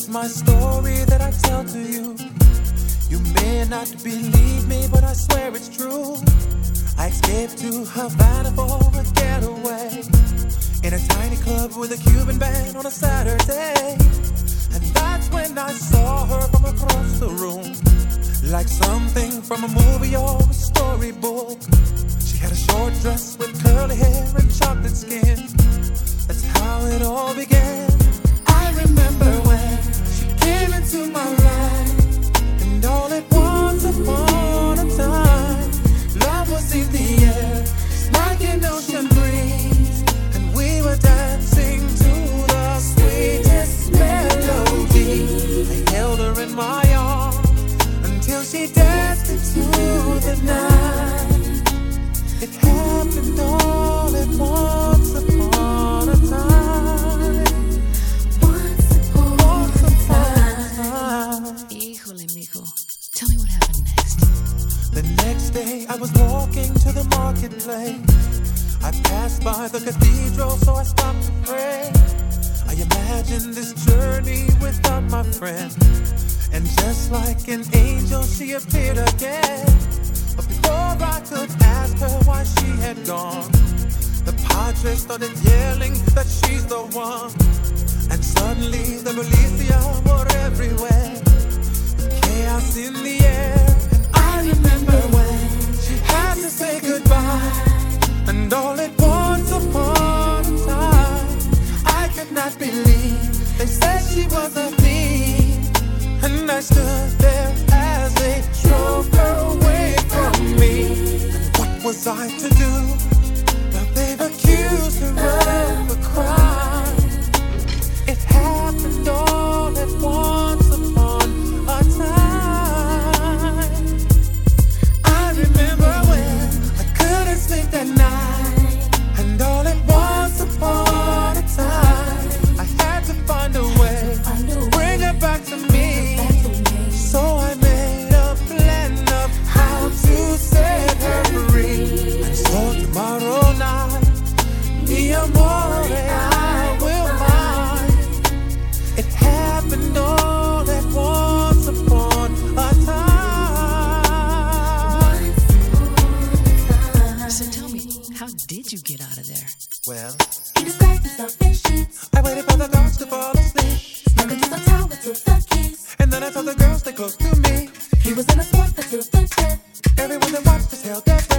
my story that I tell to you. You may not believe me, but I swear it's true. I escaped to Havana for a getaway, in a tiny club with a Cuban band on a Saturday. And that's when I saw her from across the room, like something from a movie or a storybook. She had a short dress with curly hair and chocolate skin. That's how it all began. I remember when she came into my life, and all at once upon a time, love was in the air, like an ocean breeze, and we were dancing to the sweetest melody. I held her in my arms until she danced into the night. It happened all at once upon a time. Once upon a time. Híjole, mijo. Tell me what happened next. The next day I was walking to the marketplace. I passed by the cathedral, so I stopped to pray. I imagined this journey without my friend, and just like an angel she appeared again. But before I could ask her why she had gone, the padre started yelling that she's the one. And suddenly the militia were everywhere, with chaos in the air. And I remember when she had to say goodbye, and all at once upon a time, I could not believe they said she was a thief. And I stood there as they drove her away from me. And what was I to do? Now they've accused her of a crime. It happened all at once upon a time. I remember when I couldn't sleep that night, and all at once upon a time, I had to find a way to bring her back to me. So I made a plan of how to set her free. And so tomorrow night, mi amore, I will mind. It happened all at once upon a time. So tell me, how did you get out of there? Well, He described himself in sheets. I waited for the girls to fall asleep, Never took the towel, took the keys. and then I told the girls stay close to me. He was in a sport that took the jet. Everyone that watched us held their breath.